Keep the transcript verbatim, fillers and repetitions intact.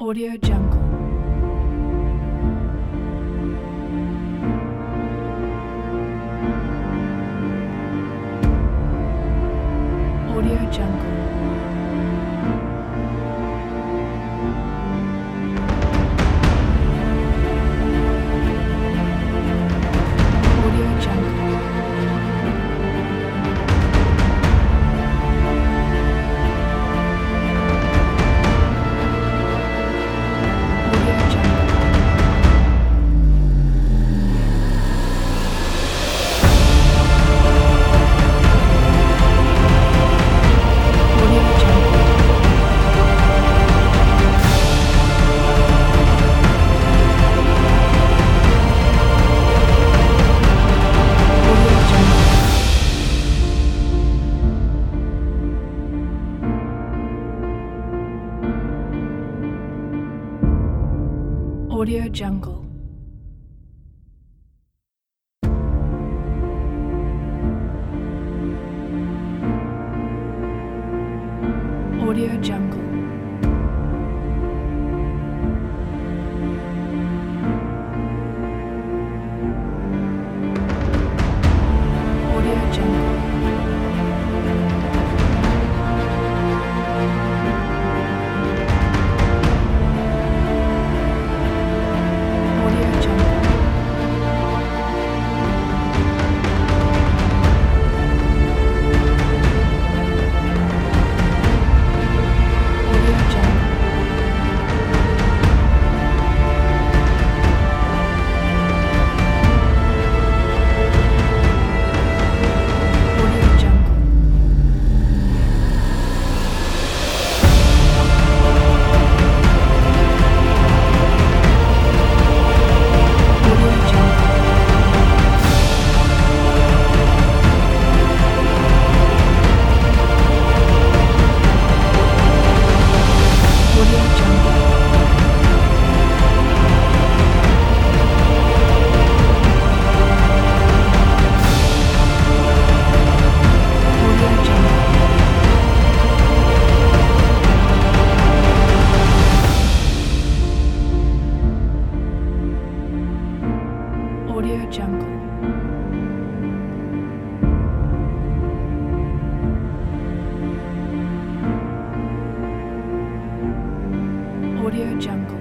Audio Jungle. Audio Jungle. Audio Jungle. Audio Jungle. Audio Jungle. Audio Jungle. Audio Jungle. Audio Jungle. Audio Jungle. Audio Jungle. Audio Jungle. Audio Jungle. Audio Jungle. Audio Jungle. Audio Jungle. Audio Jungle. Audio Jungle.